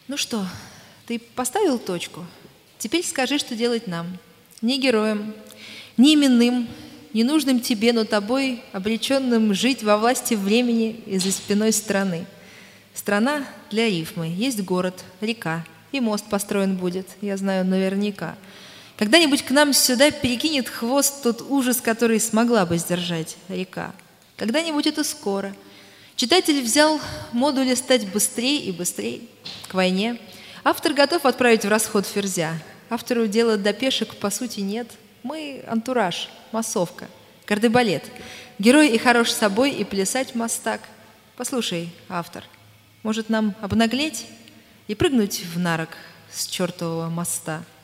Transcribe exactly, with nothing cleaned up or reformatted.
Ну что, ты поставил точку? Теперь скажи, что делать нам. Не героям, не именным, не нужным тебе, но тобой, обреченным жить во власти времени и за спиной страны. Страна для рифмы. Есть город, река, и мост построен будет, я знаю наверняка. Когда-нибудь к нам сюда перекинет хвост тот ужас, который смогла бы сдержать река. Когда-нибудь это скоро. Читатель взял модули стать быстрее и быстрее к войне. Автор готов отправить в расход ферзя. Автору дела до пешек по сути нет. Мы антураж, массовка, кардебалет. Герой и хорош собой, и плясать мастак. Послушай, автор, может нам обнаглеть и прыгнуть в нарок с чертового моста?